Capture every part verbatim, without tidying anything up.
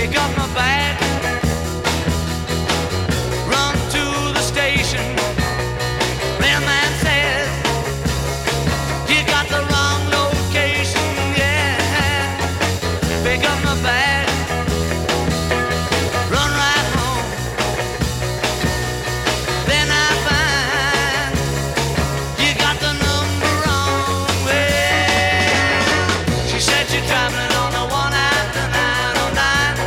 pick up my bag, run to the station. Mailman says, you got the wrong location, yeah. Pick up my bag, run right home. Then I find you got the number wrong. Well, she said you're traveling on the one after nine oh nine.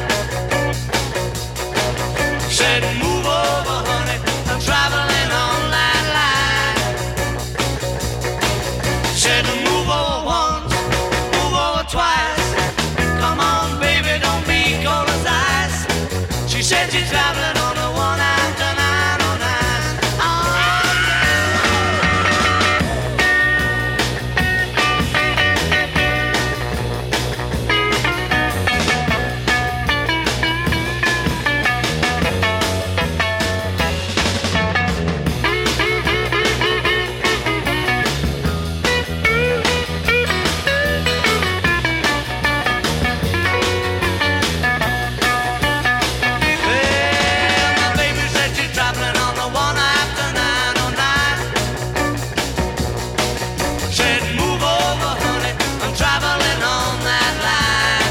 Said move over, honey, I'm traveling on that line. Said move over once, move over twice. Come on, baby, don't be cold as ice. She said she's traveling on the one after nine oh nine. Oh, well, my baby said she's traveling on the one after nine oh nine. Said move over, honey, I'm traveling on that line.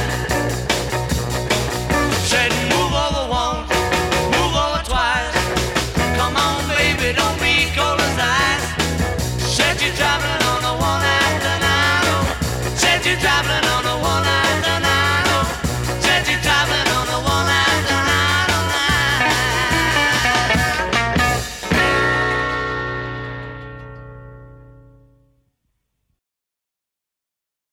Said move over once, move over twice. Come on, baby, don't be cold as ice. Said you're traveling on the one after nine oh. Said you're traveling on the one after